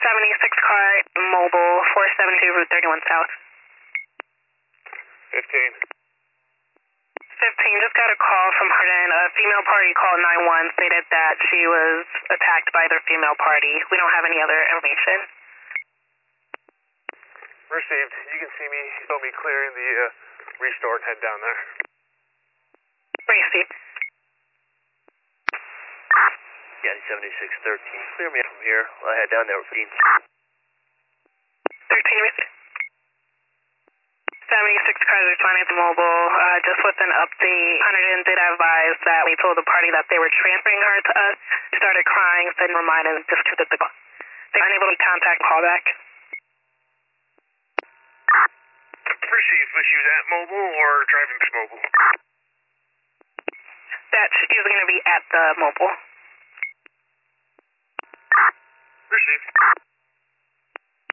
76 car, mobile, 472 Route 31 South. 15. 15, just got a call from Hardin. A female party called 911, stated that she was attacked by their female party. We don't have any other information. Received. You can see me, show me clearing the restore and head down there. Received. Yeah, 7613. Clear me up from here. I'll head down there with Dean. 13, received. 76 cars responding to mobile. Just with an update, Hunterdon did advise that we told the party that they were transferring her to us. She started crying, said never mind, and disconnected the call. They were unable to contact callback. Received, but she was at mobile or driving to mobile? That she's going to be at the mobile. Received.